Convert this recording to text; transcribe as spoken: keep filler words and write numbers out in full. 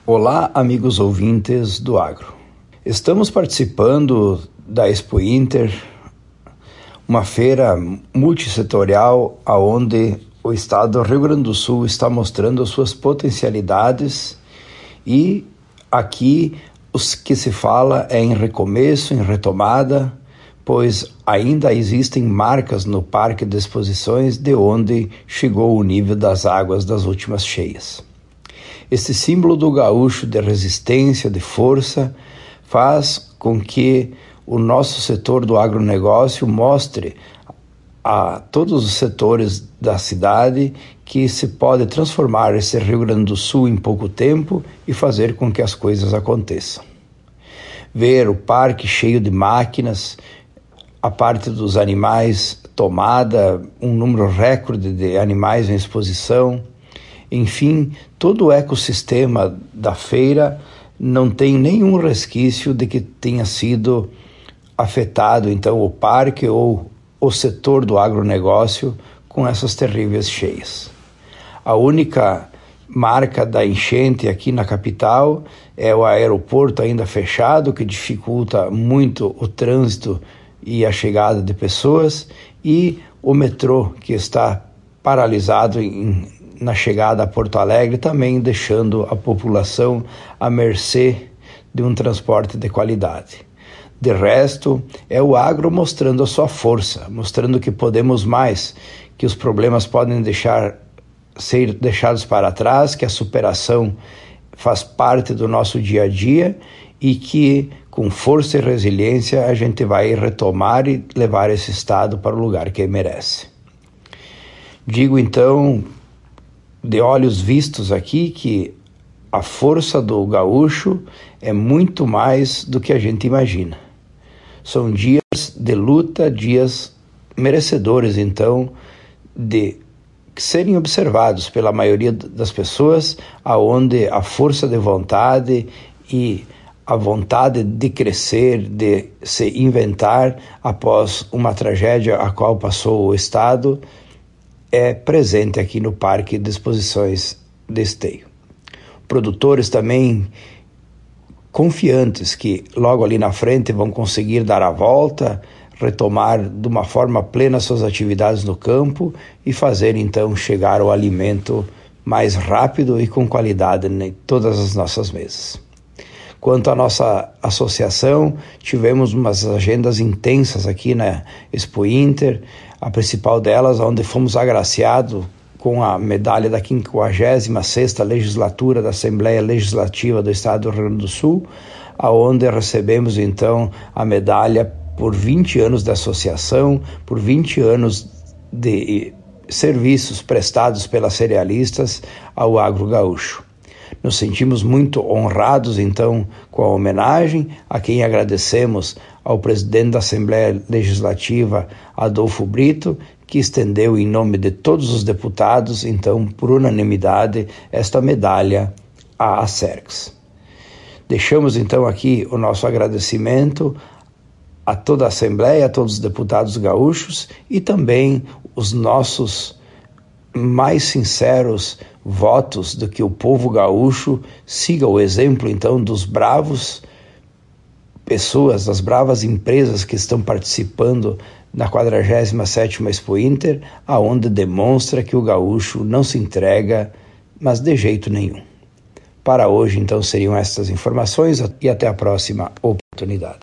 Olá, amigos ouvintes do Agro. Estamos participando da Expo Inter, uma feira multissetorial onde o estado do Rio Grande do Sul está mostrando as suas potencialidades, e aqui os que se fala é em recomeço, em retomada, pois ainda existem marcas no parque de exposições de onde chegou o nível das águas das últimas cheias. Este símbolo do gaúcho de resistência, de força, faz com que o nosso setor do agronegócio mostre a todos os setores da cidade que se pode transformar esse Rio Grande do Sul em pouco tempo e fazer com que as coisas aconteçam. Ver o parque cheio de máquinas, a parte dos animais tomada, um número recorde de animais em exposição, enfim, todo o ecossistema da feira não tem nenhum resquício de que tenha sido afetado, então, o parque ou o setor do agronegócio com essas terríveis cheias. A única marca da enchente aqui na capital é o aeroporto ainda fechado, que dificulta muito o trânsito e a chegada de pessoas, e o metrô, que está paralisado em na chegada a Porto Alegre, também deixando a população à mercê de um transporte de qualidade. De resto, é o agro mostrando a sua força, mostrando que podemos mais, que os problemas podem deixar, ser deixados para trás, que a superação faz parte do nosso dia a dia e que, com força e resiliência, a gente vai retomar e levar esse estado para o lugar que merece. Digo, então, de olhos vistos aqui, que a força do gaúcho é muito mais do que a gente imagina. São dias de luta, dias merecedores, então, de serem observados pela maioria das pessoas, aonde a força de vontade e a vontade de crescer, de se inventar após uma tragédia a qual passou o estado, é presente aqui no Parque de Exposições de Esteio. Produtores também confiantes que logo ali na frente vão conseguir dar a volta, retomar de uma forma plena suas atividades no campo e fazer então chegar o alimento mais rápido e com qualidade em todas as nossas mesas. Quanto à nossa associação, tivemos umas agendas intensas aqui na Expo Inter, a principal delas, onde fomos agraciados com a medalha da quinquagésima sexta Legislatura da Assembleia Legislativa do Estado do Rio Grande do Sul, aonde recebemos então a medalha por vinte anos de associação, por vinte anos de serviços prestados pelas cerealistas ao agro gaúcho. Nos sentimos muito honrados, então, com a homenagem, a quem agradecemos ao presidente da Assembleia Legislativa, Adolfo Brito, que estendeu em nome de todos os deputados, então, por unanimidade, esta medalha à Acergs. Deixamos, então, aqui o nosso agradecimento a toda a Assembleia, a todos os deputados gaúchos e também os nossos mais sinceros votos de que o povo gaúcho siga o exemplo, então, dos bravos pessoas, das bravas empresas que estão participando na quadragésima sétima Expo Inter, aonde demonstra que o gaúcho não se entrega, mas de jeito nenhum. Para hoje, então, seriam estas informações e até a próxima oportunidade.